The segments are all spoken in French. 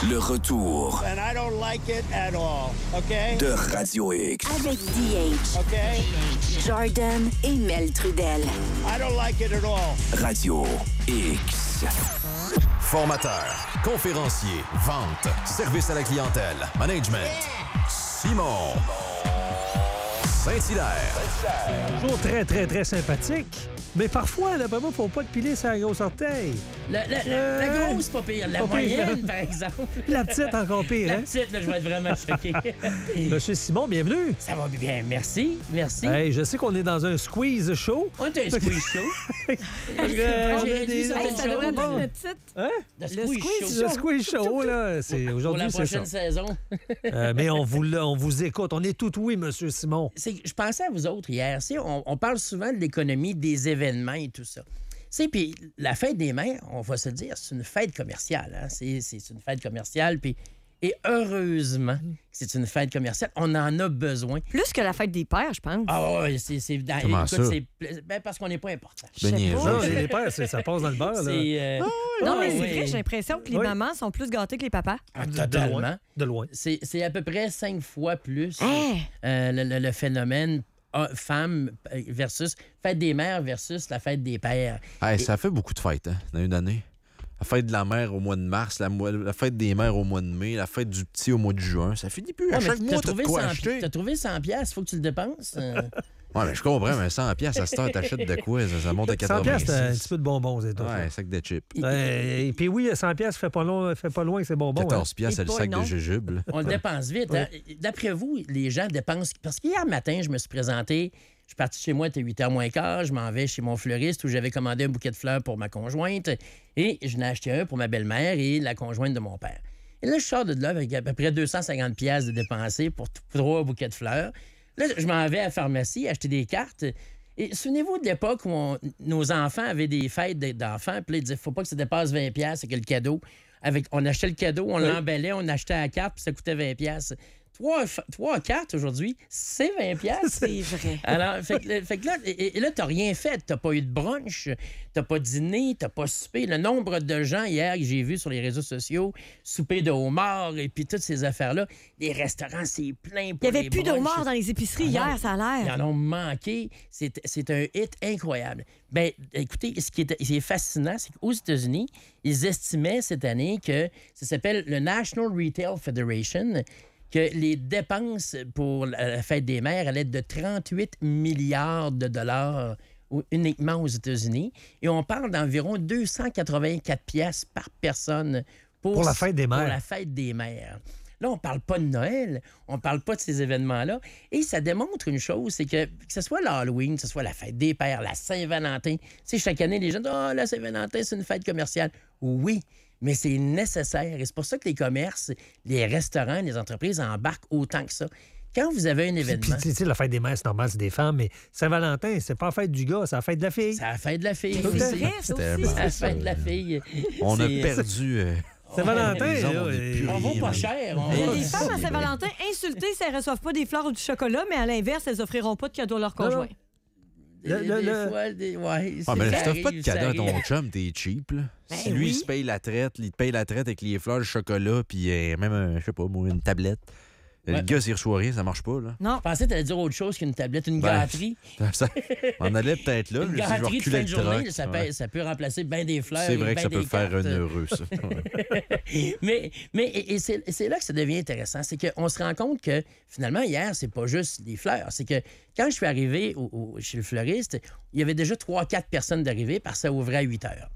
Le retour And I don't like it at all, okay? de Radio X. Avec DH, Okay? Jordan et Mel Trudel. I don't like it at all. Radio X. Formateur, conférencier, vente, service à la clientèle, management. Simon Saint-Hilaire. Toujours très, très, très sympathique. Mais parfois, d'après moi, faut pas te piler sur la grosse orteil. La grosse, pas pire. La Pas pire. moyenne, par exemple. La petite, encore pire, La hein? petite, là, je vais être vraiment choqué. Monsieur Simon, bienvenue. Ça va bien, merci. Merci. Hey, je sais qu'on est dans un squeeze show. On est un squeeze show. J'ai réduit certaines ça devrait choses. être le titre. Hein? Le squeeze show. Le squeeze show, là, c'est Pour aujourd'hui, la c'est ça. prochaine saison. Mais on vous écoute. On est tout oui, Monsieur Simon. Je pensais à vous autres hier. On parle souvent de l'économie, des événements et tout ça. Puis la fête des mères, on va se le dire, c'est une fête commerciale. Hein? C'est une fête commerciale. Et heureusement que c'est une fête commerciale. On en a besoin. Plus que la fête des pères, je pense. Ah ouais, Comment ça? Parce qu'on n'est pas important. Ben niaiseux. Non, les pères, ça passe dans le beurre, là. Non, mais oui. c'est vrai, j'ai l'impression que les Oui. mamans sont plus gâtées que les papas. Ah, De totalement. loin. De loin. C'est à peu près 5 fois plus Hein? le phénomène femme versus fête des mères versus la fête des pères. Hey, ça fait beaucoup de fêtes, hein, dans une année. La fête de la mère au mois de mars, la fête des mères au mois de mai, la fête du petit au mois de juin. Ça finit plus. À Ouais, chaque mais mois, t'as de quoi acheter. T'as trouvé 100 pièces, faut que tu le dépenses. Ouais, mais je comprends, mais 100 pièces à cette heure, t'achètes de quoi? Ça monte à 100 80. piastres, c'est un petit peu de bonbons, c'est tout. Ouais, un sac de chips. Et puis oui, 100 piastres, fait pas loin que c'est bonbon. 14 piastres, c'est le Et sac pas, de non. jujubes. On le dépense vite. Hein? D'après vous, les gens dépensent... Parce qu'hier matin, je me suis présenté, je suis parti chez moi, c'était 8h moins quart, je m'en vais chez mon fleuriste où j'avais commandé un bouquet de fleurs pour ma conjointe et je n'ai acheté un pour ma belle-mère et la conjointe de mon père. Et là, je sors de là avec à peu près 250 piastres de dépensés pour 3 bouquets de fleurs. Là, je m'en vais à la pharmacie acheter des cartes. Et souvenez-vous de l'époque où nos enfants avaient des fêtes d'enfants, puis là, ils disaient, faut pas que ça dépasse 20 piastres, c'est que le cadeau. On achetait le cadeau, on l'emballait, on achetait la carte, puis ça coûtait 20 piastres. 3 cartes aujourd'hui, c'est 20 piastres. C'est vrai. Alors, fait que là, et là, t'as rien fait. T'as pas eu de brunch, t'as pas dîné, t'as pas soupé. Le nombre de gens hier que j'ai vu sur les réseaux sociaux, souper de homard et puis toutes ces affaires-là, les restaurants, c'est plein pour Il n'y avait les plus de brunchs. homard dans les épiceries Ah non. hier, ça a Ils l'air. en ont manqué. C'est un hit incroyable. Ben, écoutez, ce qui est fascinant, c'est qu'aux États-Unis, ils estimaient cette année que ça s'appelle le National Retail Federation, que les dépenses pour la fête des mères allaient être de 38 milliards de dollars uniquement aux États-Unis. Et on parle d'environ 284 piastres par personne Pour la fête des mères. Pour la fête des mères. Là, on parle pas de Noël, on parle pas de ces événements-là. Et ça démontre une chose, c'est que ce soit l'Halloween, que ce soit la fête des pères, la Saint-Valentin, tu sais, chaque année, les gens disent « Ah, la Saint-Valentin, c'est une fête commerciale. » Oui, mais c'est nécessaire. Et c'est pour ça que les commerces, les restaurants, les entreprises embarquent autant que ça. Quand vous avez un Puis, événement... tu sais, la fête des mères, c'est normal, c'est des femmes, mais Saint-Valentin, c'est pas la fête du gars, c'est la fête de la fille. C'est la fête de la fille. C'est aussi. vrai, ça C'était aussi. bon. C'est la fête de la fille. On a C'est- perdu. Saint-Valentin, les hommes, là, on est plus On va rien, pas man. cher. Il y a va- des femmes à Saint-Valentin insultées si elles ne reçoivent pas des fleurs ou du chocolat, mais à l'inverse, elles offriront pas de cadeaux à leur conjoint. Des Le- fois, ouais, Ah, mais ça là, si t'offres pas de arrive, cadeau ça à ton arrive. chum, t'es cheap, là. Ben Si lui, oui. il se paye la traite, il te paye la traite avec les fleurs, le chocolat, puis même, je sais pas, moi, une tablette. Le Ouais. gars, s'il reçoit rien, ça marche pas, là. Non. Je pensais que tu allais dire autre chose qu'une tablette, une Ben, gâterie. Ça, on allait peut-être là, Une mais si je vais gâterie de reculer fin de le journée, troc, ça, ouais. ça peut remplacer bien des fleurs. C'est et vrai que ben ça peut des faire cartes. un heureux, ça. Ouais. Mais c'est là que ça devient intéressant. C'est qu'on se rend compte que, finalement, hier, c'est pas juste des fleurs. C'est que quand je suis arrivé chez le fleuriste, il y avait déjà 3-4 personnes d'arrivée parce que ça ouvrait à 8 heures.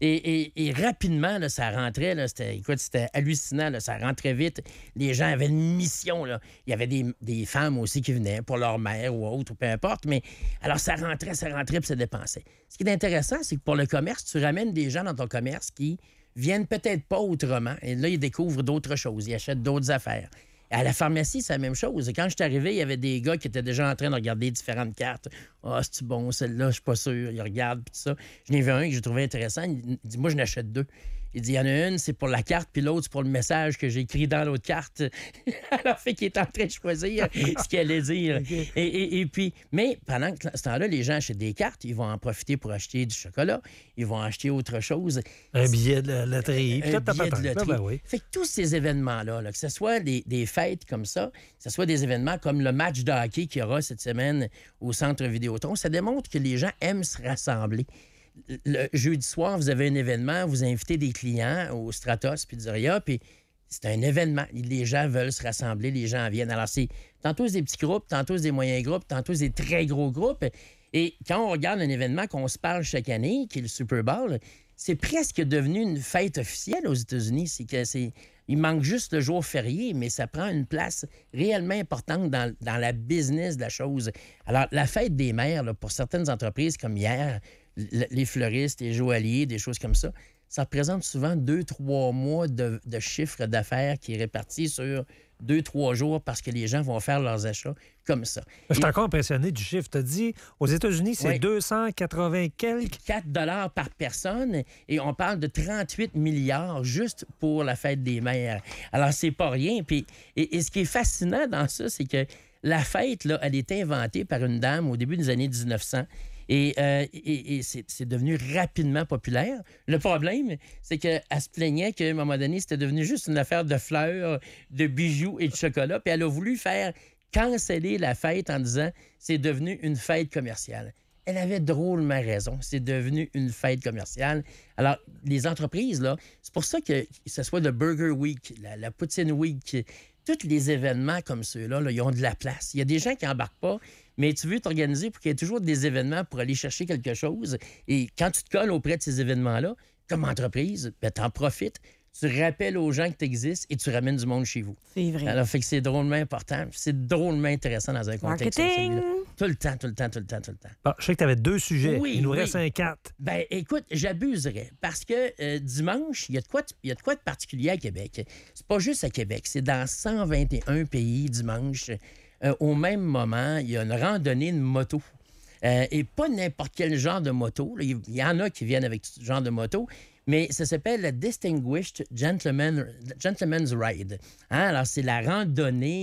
Et rapidement, là, ça rentrait. Là, c'était hallucinant. Là, ça rentrait vite. Les gens avaient une mission. Là. Il y avait des femmes aussi qui venaient pour leur mère ou autre, ou peu importe. Mais alors, ça rentrait, puis ça dépensait. Ce qui est intéressant, c'est que pour le commerce, tu ramènes des gens dans ton commerce qui viennent peut-être pas autrement. Et là, ils découvrent d'autres choses. Ils achètent d'autres affaires. À la pharmacie, c'est la même chose. Quand je suis arrivé, il y avait des gars qui étaient déjà en train de regarder différentes cartes. Ah, c'est-tu bon, celle-là, je suis pas sûr. Ils regardent, puis tout ça. Je n'ai vu un que j'ai trouvé intéressant. Il dit, moi, je n'achète 2. Il dit, il y en a une, c'est pour la carte, puis l'autre, c'est pour le message que j'ai écrit dans l'autre carte. Alors, fait qu'il est en train de choisir ce qu'il allait dire. OK. Et puis, mais pendant ce temps-là, les gens achètent des cartes, ils vont en profiter pour acheter du chocolat, ils vont acheter autre chose. Un billet de loterie. Un billet de loterie. Ben oui. Fait que tous ces événements-là, là, que ce soit des fêtes comme ça, que ce soit des événements comme le match de hockey qu'il y aura cette semaine au Centre Vidéotron, ça démontre que les gens aiment se rassembler. Le jeudi soir, vous avez un événement, vous invitez des clients au Stratos Pizzeria, puis c'est un événement. Les gens veulent se rassembler, les gens viennent. Alors, c'est tantôt c'est des petits groupes, tantôt c'est des moyens groupes, tantôt c'est des très gros groupes. Et quand on regarde un événement qu'on se parle chaque année, qui est le Super Bowl, c'est presque devenu une fête officielle aux États-Unis. Il manque juste le jour férié, mais ça prend une place réellement importante dans la business de la chose. Alors, la fête des mères, là, pour certaines entreprises comme hier, les fleuristes, les joailliers, des choses comme ça représente souvent 2-3 mois de chiffre d'affaires qui est réparti sur 2-3 jours parce que les gens vont faire leurs achats comme ça. Je suis encore impressionné du chiffre. Tu as dit, aux États-Unis, c'est Oui. 280 quelques. 4 $ par personne et on parle de 38 milliards juste pour la fête des mères. Alors, c'est pas rien. Puis, et ce qui est fascinant dans ça, c'est que la fête, là, elle est inventée par une dame au début des années 1900. Et c'est devenu rapidement populaire. Le problème, c'est qu'elle se plaignait qu'à un moment donné, c'était devenu juste une affaire de fleurs, de bijoux et de chocolat. Puis elle a voulu faire canceller la fête en disant c'est devenu une fête commerciale. Elle avait drôlement raison. C'est devenu une fête commerciale. Alors, les entreprises, là, c'est pour ça que ce soit le Burger Week, la Poutine Week, tous les événements comme ceux-là, là, ils ont de la place. Il y a des gens qui n'embarquent pas, mais tu veux t'organiser pour qu'il y ait toujours des événements pour aller chercher quelque chose. Et quand tu te colles auprès de ces événements-là, comme entreprise, ben, tu en profites. Tu rappelles aux gens que tu existes et tu ramènes du monde chez vous. C'est vrai. Alors, fait que c'est drôlement important. C'est drôlement intéressant dans un contexte comme Marketing! celui-là. Tout le temps. Bon, je sais que tu avais 2 sujets. Oui, Il nous oui. reste un 4. Ben, écoute, j'abuserais parce que dimanche, il y a de quoi de particulier à Québec. C'est pas juste à Québec, c'est dans 121 pays dimanche. Au même moment, il y a une randonnée de moto. Et pas n'importe quel genre de moto. Là. Il y en a qui viennent avec ce genre de moto, mais ça s'appelle la Distinguished Gentleman's Ride. Hein? Alors, c'est la randonnée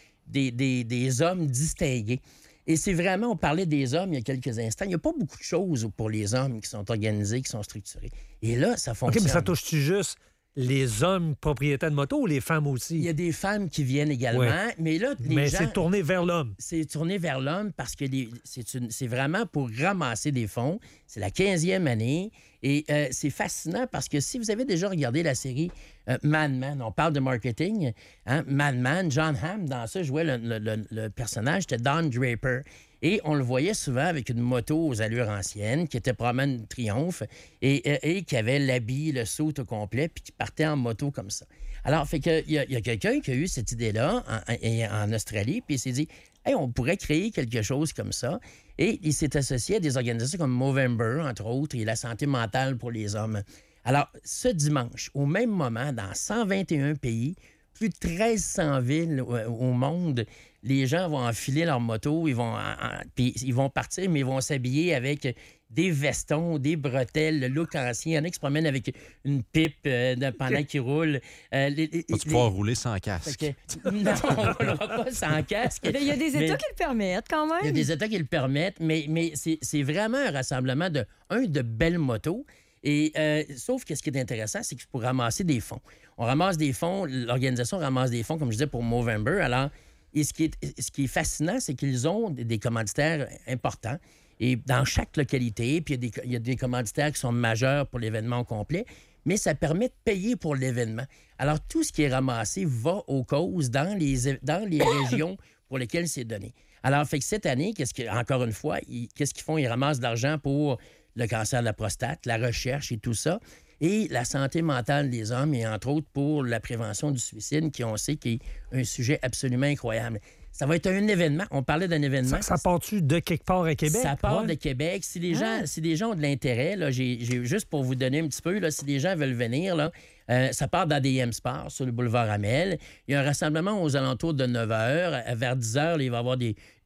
des hommes distingués. Et c'est vraiment, on parlait des hommes il y a quelques instants, il n'y a pas beaucoup de choses pour les hommes qui sont organisés, qui sont structurés. Et là, ça OK, fonctionne. mais ça touche-tu juste les hommes propriétaires de moto ou les femmes aussi? Il y a des femmes qui viennent également, Ouais. mais là, les Mais gens... c'est tourné vers l'homme. C'est tourné vers l'homme parce que c'est vraiment pour ramasser des fonds. C'est la 15e année et c'est fascinant parce que si vous avez déjà regardé la série Mad Men, on parle de marketing, hein? Mad Men, John Hamm, dans ça, jouait le personnage, c'était Don Draper. Et on le voyait souvent avec une moto aux allures anciennes, qui était probablement une Triomphe, et qui avait l'habit, le saut au complet, puis qui partait en moto comme ça. Alors, fait que il y a quelqu'un qui a eu cette idée-là en Australie, puis il s'est dit, hey, on pourrait créer quelque chose comme ça. Et il s'est associé à des organisations comme Movember, entre autres, et la santé mentale pour les hommes. Alors, ce dimanche, au même moment, dans 121 pays, plus de 1300 villes au monde, les gens vont enfiler leur moto, puis ils vont partir, mais ils vont s'habiller avec des vestons, des bretelles, le look ancien. Il y en a qui se promènent avec une pipe pendant qu'ils roulent. Tu vas pouvoir rouler sans casque. Fait que- non, on ne roulera pas sans casque. Il y a des Mais- États qui le permettent quand même. il y a des États qui le permettent, mais c'est vraiment un rassemblement de belles motos. Et sauf que ce qui est intéressant, c'est qu'il faut ramasser des fonds. On ramasse des fonds, l'organisation ramasse des fonds, comme je disais, pour Movember. Alors, et ce qui est fascinant, c'est qu'ils ont des commanditaires importants. Et dans chaque localité, puis il y a des commanditaires qui sont majeurs pour l'événement au complet, mais ça permet de payer pour l'événement. Alors, tout ce qui est ramassé va aux causes dans les régions pour lesquelles c'est donné. Alors, fait que cette année, encore une fois, qu'est-ce qu'ils font? Ils ramassent de l'argent pour le cancer de la prostate, la recherche et tout ça, et la santé mentale des hommes, et entre autres pour la prévention du suicide, qui on sait qui est un sujet absolument incroyable. Ça va être un événement. On parlait d'un événement. Ça part-tu de quelque part à Québec? Ça part Ouais. de Québec. Si les gens ont de l'intérêt, là, j'ai juste pour vous donner un petit peu, là, si les gens veulent venir, là, ça part d'ADM Sport sur le boulevard Amel. Il y a un rassemblement aux alentours de 9 h. Vers 10 h, il va y avoir des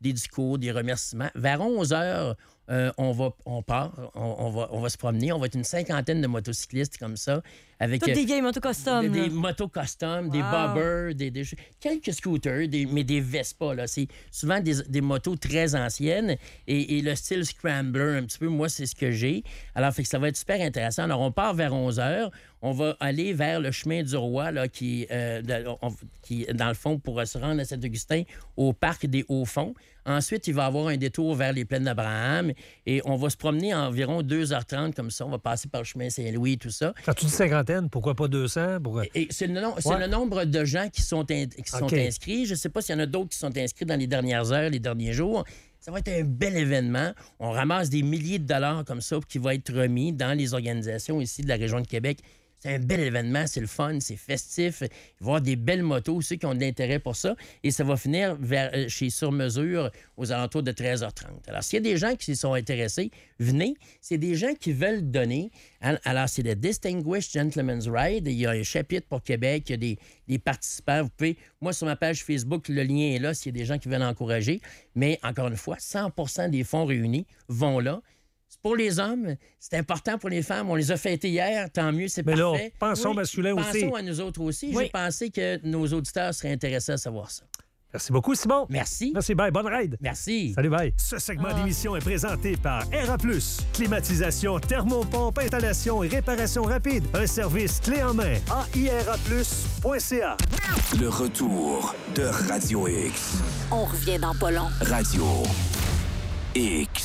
des discours, des remerciements. Vers 11h, on va se promener. On va être une cinquantaine de motocyclistes comme ça. Avec Toutes des vieilles motos custom. des là. motos custom, des Wow. bobbers, quelques scooters, mais des Vespa. Là. C'est souvent des motos très anciennes et le style scrambler un petit peu. Moi, c'est ce que j'ai. Alors, fait que ça va être super intéressant. Alors, on part vers 11h. On va aller vers le chemin du roi là, qui, dans le fond, pour se rendre à Saint-Augustin, au parc des Hauts-Fonds. Ensuite, il va y avoir un détour vers les plaines d'Abraham et on va se promener environ 2h30 comme ça. On va passer par le chemin Saint-Louis, tout ça. Quand tu dis cinquantaine, pourquoi pas 200? Et c'est le nombre de gens qui sont OK. inscrits. Je ne sais pas s'il y en a d'autres qui sont inscrits dans les dernières heures, les derniers jours. Ça va être un bel événement. On ramasse des milliers de dollars comme ça qui vont être remis dans les organisations ici de la région de Québec. C'est un bel événement, c'est le fun, c'est festif. Il va y avoir des belles motos, ceux qui ont de l'intérêt pour ça. Et ça va finir chez Sur Mesure aux alentours de 13h30. Alors, s'il y a des gens qui s'y sont intéressés, venez. C'est des gens qui veulent donner. Alors, c'est le Distinguished Gentleman's Ride. Il y a un chapitre pour Québec. Il y a des participants. Vous pouvez, moi, sur ma page Facebook, le lien est là s'il y a des gens qui veulent encourager. Mais, encore une fois, 100% des fonds réunis vont là. C'est pour les hommes, c'est important pour les femmes. On les a fêtés hier, tant mieux, c'est Mais parfait. là, pensons masculin aussi. Pensons à nous autres aussi. Oui. J'ai pensé que nos auditeurs seraient intéressés à savoir ça. Merci beaucoup, Simon. Merci. Merci, bye. Bonne ride. Merci. Salut, bye. Ce segment d'émission est présenté par Aira+. Climatisation, thermopompe, installation et réparation rapide. Un service clé en main. AIRAplus.ca. Le retour de Radio X. On revient dans pas long. Radio X.